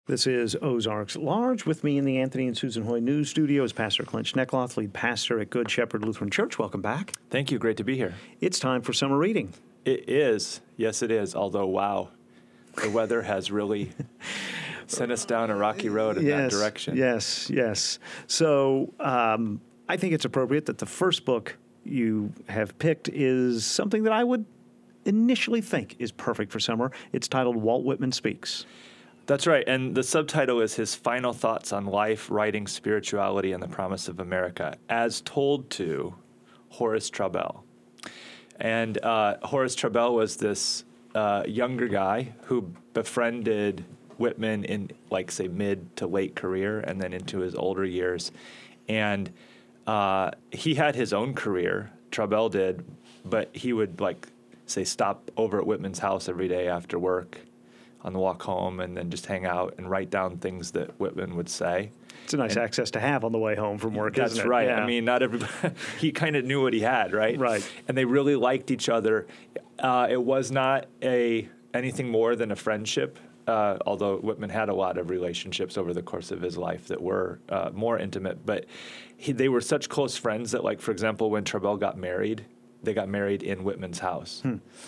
This is Ozarks at Large. With me in the Anthony and Susan Hoy News Studio is Pastor Clint Schneckloth, lead pastor at Good Shepherd Lutheran Church. Welcome back. Thank you. Great to be here. It's time for summer reading. It is. Yes, it is. Although, wow, the weather has really sent us down a rocky road in that direction. Yes. So I think it's appropriate that the first book you have picked is something that I would initially think is perfect for summer. It's titled Walt Whitman Speaks. That's right. And the subtitle is his final thoughts on life, writing, spirituality, and the promise of America, as told to Horace Traubel. And Horace Traubel was this younger guy who befriended Whitman in, like, say, mid to late career and then into his older years. And he had his own career, Traubel did, but he would, say, stop over at Whitman's house every day after work on the walk home and then just hang out and write down things that Whitman would say. It's a nice access to have on the way home from work, isn't it? That's right. Yeah. I mean, not everybody, he kind of knew what he had, right? Right. And they really liked each other. It was not anything more than a friendship, although Whitman had a lot of relationships over the course of his life that were more intimate. But they were such close friends that, like, for example, when Traubel got married, they got married in Whitman's house.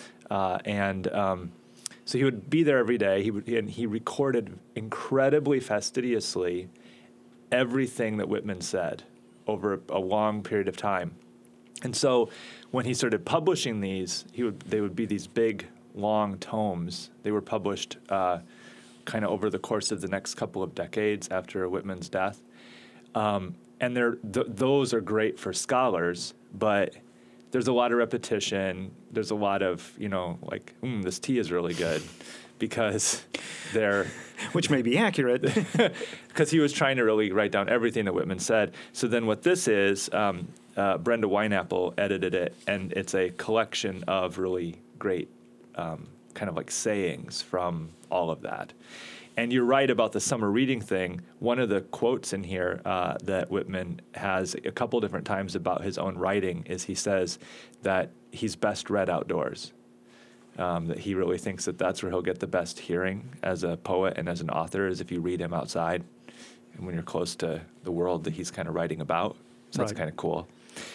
So he would be there every day. He recorded incredibly fastidiously everything that Whitman said over a long period of time. And so when he started publishing these, they would be these big, long tomes. They were published kind of over the course of the next couple of decades after Whitman's death. And those are great for scholars, but there's a lot of repetition. There's a lot of, this tea is really good because they're... Which may be accurate. Because he was trying to really write down everything that Whitman said. So then what this is, Brenda Wineapple edited it, and it's a collection of really great kind of like sayings from all of that. And you're right about the summer reading thing. One of the quotes in here that Whitman has a couple different times about his own writing is he says that he's best read outdoors, that he really thinks that that's where he'll get the best hearing as a poet and as an author is if you read him outside and when you're close to the world that he's kind of writing about. So that's kind of cool.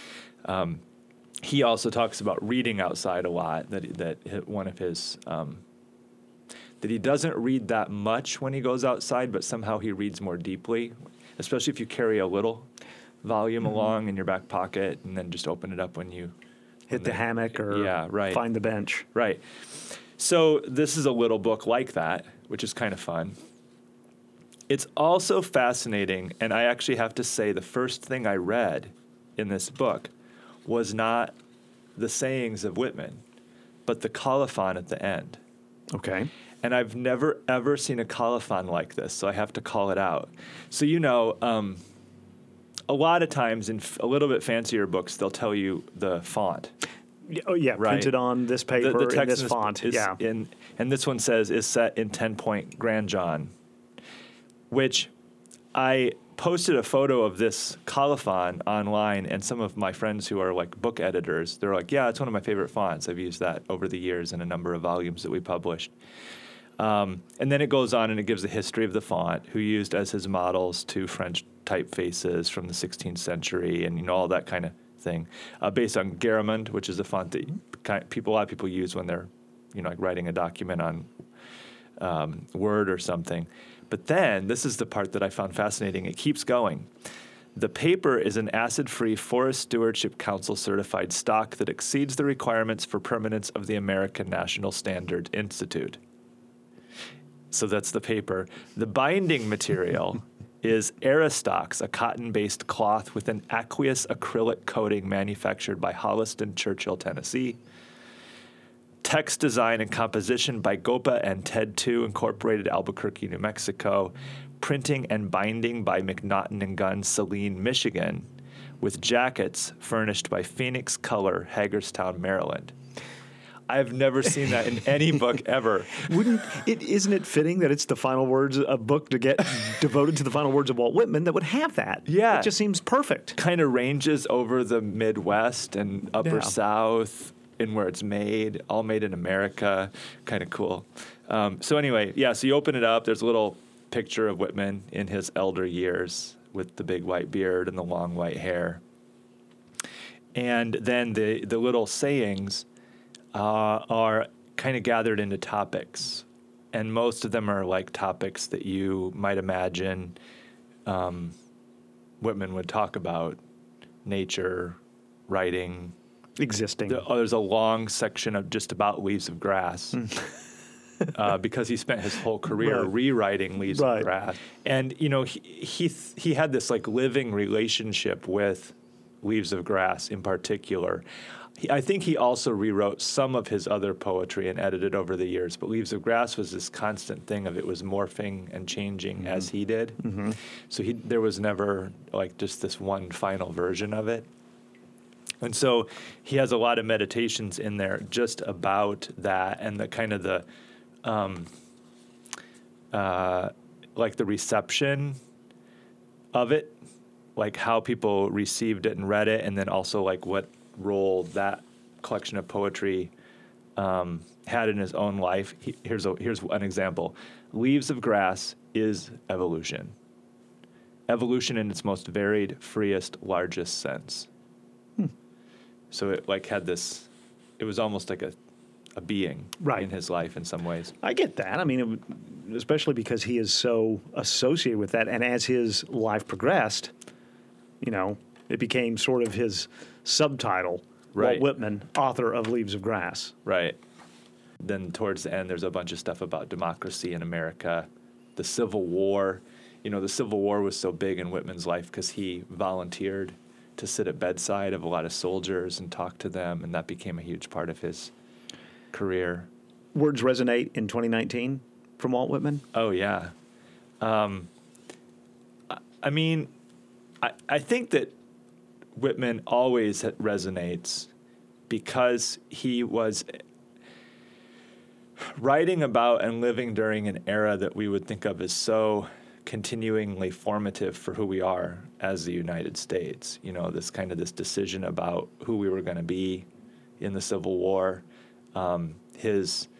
He also talks about reading outside a lot, that one of his... that he doesn't read that much when he goes outside, but somehow he reads more deeply, especially if you carry a little volume along in your back pocket and then just open it up when you... Hit the hammock or find the bench. Right. So this is a little book like that, which is kind of fun. It's also fascinating, and I actually have to say the first thing I read in this book was not the sayings of Whitman, but the colophon at the end. Okay. And I've never, ever seen a colophon like this, so I have to call it out. So, a lot of times in a little bit fancier books, they'll tell you the font. Oh, yeah, right. Printed on this paper the text in this font. And this one says is set in 10-point Grand John, which I posted a photo of this colophon online, and some of my friends who are like book editors, they're like, yeah, it's one of my favorite fonts. I've used that over the years in a number of volumes that we published. And then it goes on and it gives the history of the font, who used as his models two French typefaces from the 16th century and all that kind of thing, based on Garamond, which is a font that a lot of people use when they're like writing a document on Word or something. But then this is the part that I found fascinating. It keeps going. The paper is an acid-free Forest Stewardship Council certified stock that exceeds the requirements for permanence of the American National Standard Institute. So that's the paper. The binding material is Aristox, a cotton-based cloth with an aqueous acrylic coating manufactured by Holliston Churchill, Tennessee. Text design and composition by Gopa and Ted 2, Incorporated, Albuquerque, New Mexico. Printing and binding by McNaughton & Gun, Saline, Michigan, with jackets furnished by Phoenix Color, Hagerstown, Maryland. I've never seen that in any book ever. Isn't it fitting that it's the final words, a book to get devoted to the final words of Walt Whitman that would have that? Yeah. It just seems perfect. Kind of ranges over the Midwest and Upper South in where it's made, all made in America. Kind of cool. So anyway, so you open it up. There's a little picture of Whitman in his elder years with the big white beard and the long white hair. And then the little sayings are kind of gathered into topics. And most of them are like topics that you might imagine Whitman would talk about: nature, writing, existing. There's a long section of just about Leaves of Grass because he spent his whole career rewriting Leaves of Grass. And, you know, he had this like living relationship with Leaves of Grass in particular. I think he also rewrote some of his other poetry and edited over the years, but Leaves of Grass was this constant thing of it was morphing and changing as he did. Mm-hmm. So there was never like just this one final version of it. And so he has a lot of meditations in there just about that and the kind of the like the reception of it, like how people received it and read it, and then also like what role that collection of poetry had in his own life. Here's an example. Leaves of Grass is evolution. Evolution in its most varied, freest, largest sense. So it like had this, it was almost like a being in his life in some ways. I get that. I mean, especially because he is so associated with that. And as his life progressed, you know, it became sort of his subtitle, Walt Whitman, author of Leaves of Grass. Right. Then towards the end, there's a bunch of stuff about democracy in America, the Civil War. You know, the Civil War was so big in Whitman's life because he volunteered to sit at bedside of a lot of soldiers and talk to them, and that became a huge part of his career. Words resonate in 2019 from Walt Whitman? Oh, yeah. I mean, I think that Whitman always resonates because he was writing about and living during an era that we would think of as so continuingly formative for who we are as the United States. You know, this decision about who we were going to be in the Civil War, his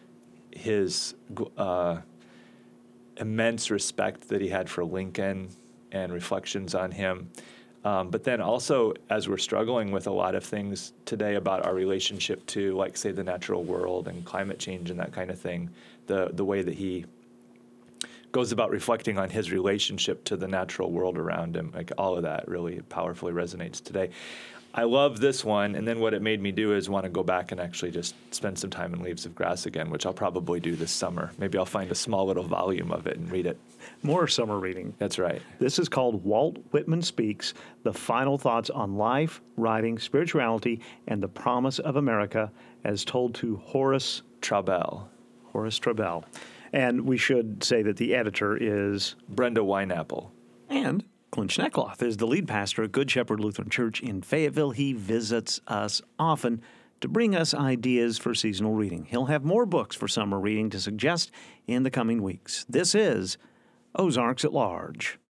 immense respect that he had for Lincoln and reflections on him. But then also, as we're struggling with a lot of things today about our relationship to, like, say, the natural world and climate change and that kind of thing, the way that he goes about reflecting on his relationship to the natural world around him, like all of that really powerfully resonates today. I love this one, and then what it made me do is want to go back and actually just spend some time in Leaves of Grass again, which I'll probably do this summer. Maybe I'll find a small little volume of it and read it. More summer reading. That's right. This is called Walt Whitman Speaks, The Final Thoughts on Life, Writing, Spirituality, and the Promise of America, as told to Horace Traubel. Horace Traubel. And we should say that the editor is Brenda Wineapple. And Clint Schneckloth is the lead pastor at Good Shepherd Lutheran Church in Fayetteville. He visits us often to bring us ideas for seasonal reading. He'll have more books for summer reading to suggest in the coming weeks. This is Ozarks at Large.